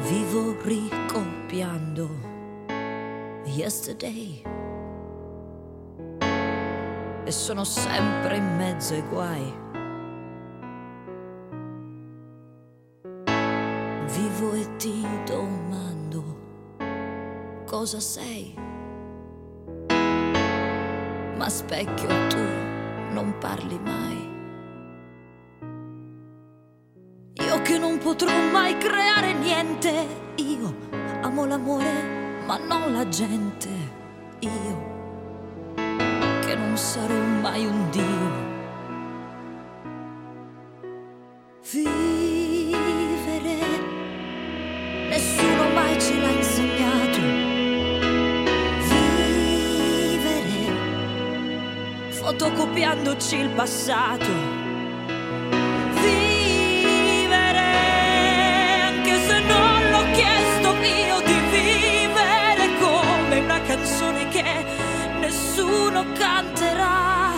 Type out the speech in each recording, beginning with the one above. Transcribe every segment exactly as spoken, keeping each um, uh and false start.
Vivo ricopiando yesterday e sono sempre in mezzo ai guai. Vivo e ti domando cosa sei, ma specchio tu non parli mai. Io che non potrò mai creare niente, io amo l'amore ma non la gente, io che non sarò mai un dio. Vivere nessuno mai ce l'ha insegnato, vivere fotocopiandoci il passato. Canzoni che nessuno canterà.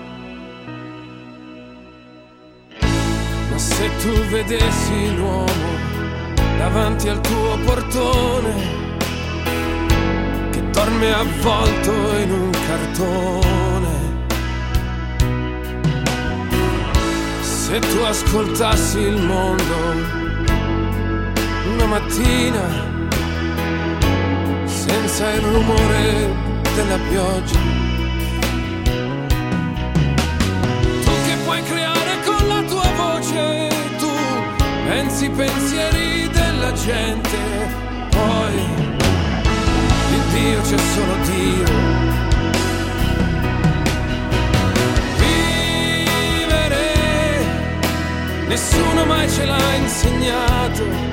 Ma se tu vedessi l'uomo davanti al tuo portone, che dorme avvolto in un cartone, se tu ascoltassi il mondo una mattina senza il rumore della pioggia, tu che puoi creare con la tua voce, tu pensi i pensieri della gente, poi di Dio c'è solo Dio. Vivere nessuno mai ce l'ha insegnato.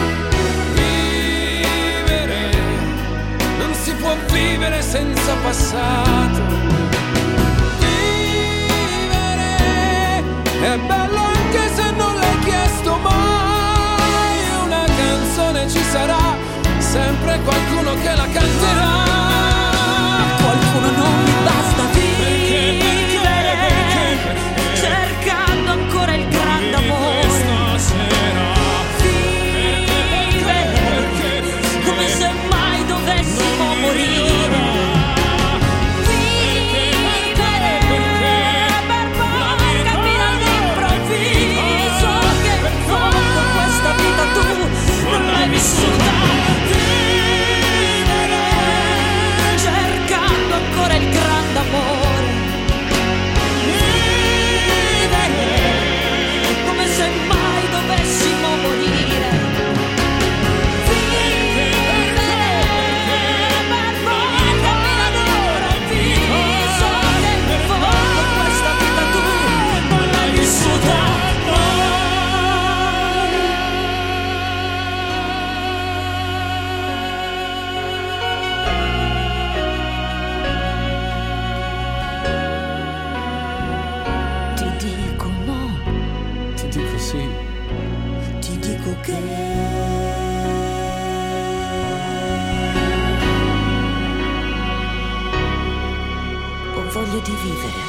Si può vivere senza passato. Vivere è bello anche se non l'hai chiesto mai. Una canzone ci sarà, sempre qualcuno che la canterà. Qualcuno non mi basta vivere, perché, perché, perché, perché, cercando ancora il grande amore. Stasera Vivere come se mai dovessimo morire. Vivere per poi capire all'improvviso che in fondo questa vita tu non l'hai vissuta. Vivere cercando ancora il grande amore. Vivere come se mai dovessimo morire. Ti dico che ho voglia di vivere.